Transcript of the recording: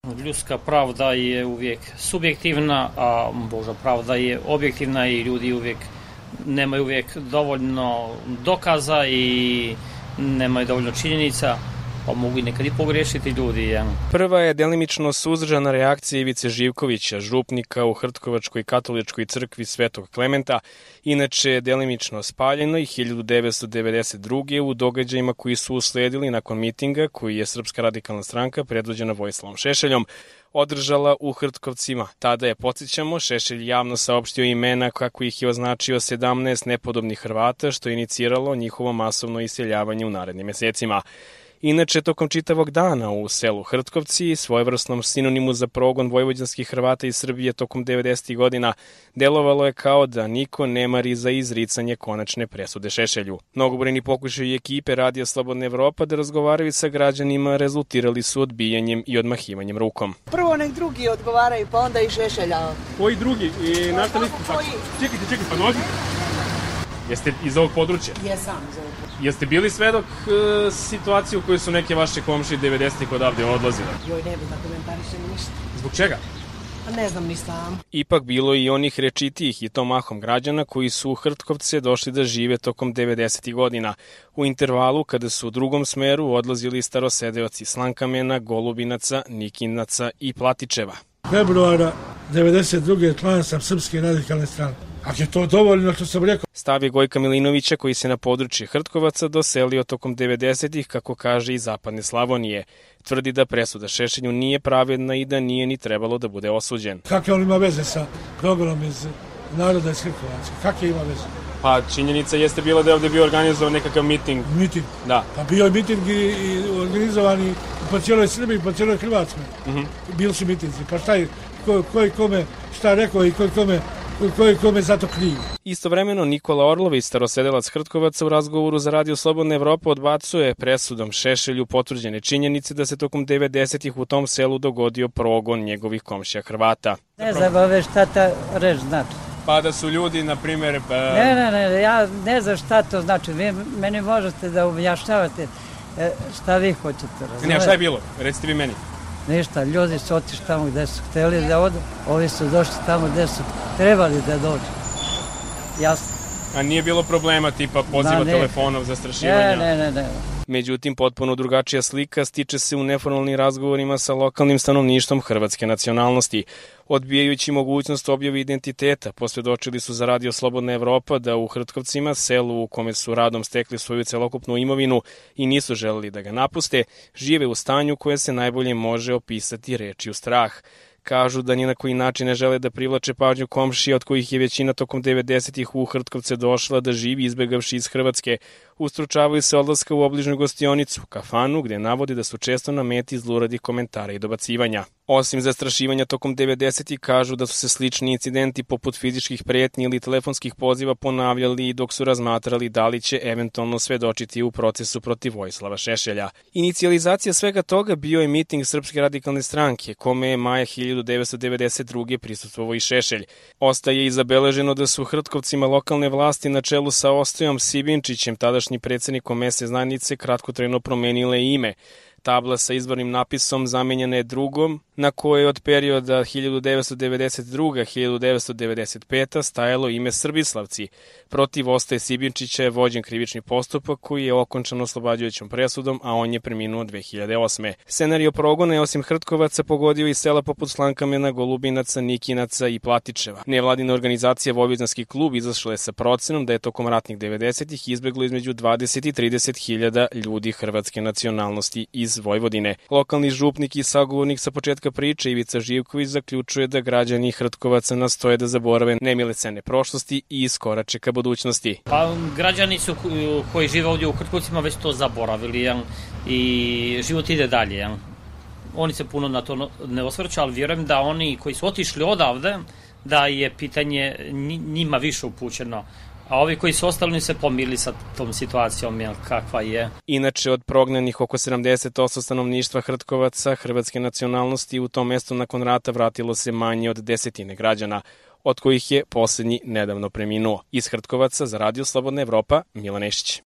Ljudska pravda je uvijek subjektivna, a Božja pravda je objektivna i ljudi nemaju uvijek dovoljno dokaza i nemaju dovoljno činjenica, pa mogu i nekad i pogriješiti ljudi. Prva je delimično suzdržana reakcija Ivice Živkovića, župnika u Hrtkovačkoj katoličkoj crkvi Svetog Klementa, inače delimično spaljeno i 1992. u događajima koji su usledili nakon mitinga koji je Srpska radikalna stranka predvođena Vojislavom Šešeljom održala u Hrtkovcima. Tada je, podsjećamo, Šešelj javno saopštio imena kako ih je označio 17 nepodobnih Hrvata, što je iniciralo njihovo masovno iseljavanje u narednim mesecima. Inače, tokom čitavog dana u selu Hrtkovci, svojevrsnom sinonimu za progon vojvođanskih Hrvata iz Srbije tokom 90. godina, delovalo je kao da niko ne mari za izricanje konačne presude Šešelju. Mnogobrojni pokušaji ekipe Radija Slobodna Evropa da razgovaraju sa građanima rezultirali su odbijanjem i odmahivanjem rukom. Prvo nek drugi odgovaraju, pa onda i Šešelja. Koji drugi? I našto listu? Čekajte, pa nođi. Jeste iz ovog područja? Jesam iz ovog područja. Jeste bili svedok situacije u kojoj su neke vaše komšije 90-ih odavde odlazile? Joj, ne bi da komentarišem ništa. Zbog čega? Ne znam ni sam. Ipak bilo i onih rečitijih i to mahom građana koji su u Hrtkovce došli da žive tokom 90. godina. U intervalu kada su u drugom smeru odlazili starosedeoci Slankamena, Golubinaca, Nikinaca i Platičeva. Februara 92. član sam Srpske radikalne stranke. Ako je to dovoljno, što sam rekao. Stav je Gojka Milinovića koji se na područje Hrtkovaca doselio tokom 90-ih, kako kaže i Zapadne Slavonije. Tvrdi da presuda Šešelju nije pravedna i da nije ni trebalo da bude osuđen. Kakve on ima veze sa progonom iz naroda iz Hrtkovaca? Kakve ima veze? Pa činjenica jeste bila da je ovde bio organizovan nekakav miting. Miting? Da. Pa bio je miting i organizovani po cijeloj Srbiji, po cijeloj Hrvatskoj. Bili su mitinzi. Pa šta je, ko je kome šta rekao i ko je kome zato kriv. Istovremeno Nikola Orlović, starosedelac Hrtkovaca, u razgovoru za Radio Slobodna Evropa odbacuje presudom Šešelju potvrđene činjenice da se tokom 90-ih u tom selu dogodio progon njegovih komšija Hrvata. Ne znam ove šta ta reč znači. Pa da su ljudi, na primjer... Ne, ja ne znam šta to znači. Vi meni možete da objašnjavate šta vi hoćete razumjeti. Ne, šta je bilo? Recite vi meni. Ništa, ljudi su otišli tamo gde su hteli da odu, ovi su došli tamo gde su trebali da dođu. Jasno. A nije bilo problema tipa poziva telefonov, zastrašivanja? Ne. Međutim, potpuno drugačija slika stiče se u neformalnim razgovorima sa lokalnim stanovništvom hrvatske nacionalnosti. Odbijajući mogućnost objave identiteta, posvjedočili su za Radio Slobodna Evropa da u Hrtkovcima, selu u kome su radom stekli svoju celokupnu imovinu i nisu želeli da ga napuste, žive u stanju koje se najbolje može opisati rečju strah. Kažu da ni na koji način ne žele da privlače pažnju komšija od kojih je većina tokom 90-ih u Hrtkovce došla da živi izbegavši iz Hrvatske. Ustručavaju se odlaska u obližnju gostionicu, kafanu, gde navodi da su često na meti zluradih komentara i dobacivanja. Osim zastrašivanja tokom 90-ih, kažu da su se slični incidenti poput fizičkih pretnji ili telefonskih poziva ponavljali dok su razmatrali da li će eventualno svedočiti u procesu protiv Vojislava Šešelja. Inicijalizacija svega toga bio je miting Srpske radikalne stranke, kome je maja 1992. prisustvovao i Šešelj. Ostaje i zabeleženo da su Hrtkovcima lokalne vlasti na čelu sa Ostojom Sibinčićem, tadašnjim predsjednikom mesne zajednice, kratkotrajno promenile ime. Tabla sa izvornim napisom zamenjena je drugom, na kojoj od perioda 1992-1995 stajalo ime Srbislavci. Protiv Ostaje Sibinčića je vođen krivični postupak koji je okončan oslobađajućom presudom, a on je preminuo 2008. Scenario progona je osim Hrtkovaca pogodio i sela poput Slankamena, Golubinaca, Nikinaca i Platičeva. Nevladina organizacija Vojvođanski klub izašla je sa procenom da je tokom ratnih 90-ih izbeglo između 20 i 30 hiljada ljudi hrvatske nacionalnosti iz Vojvodine. Lokalni župnik i sagovornik sa početka priče Ivica Živković zaključuje da građani Hrtkovaca nastoje da zaborave nemile scene prošlosti i iskorače ka budućnosti. Pa građani su koji žive ovdje u Hrtkovcima već to zaboravili i život ide dalje. Oni se puno na to ne osvrću, ali vjerujem da oni koji su otišli odavde, da je pitanje njima više upućeno. A ovi koji su ostali se pomirili sa tom situacijom kakva je. Inače, od prognanih oko 70% stanovništva Hrtkovaca hrvatske nacionalnosti u tom mestu nakon rata vratilo se manje od 10 građana, od kojih je poslednji nedavno preminuo. Iz Hrtkovaca za Radio Slobodna Evropa, Milan Nešić.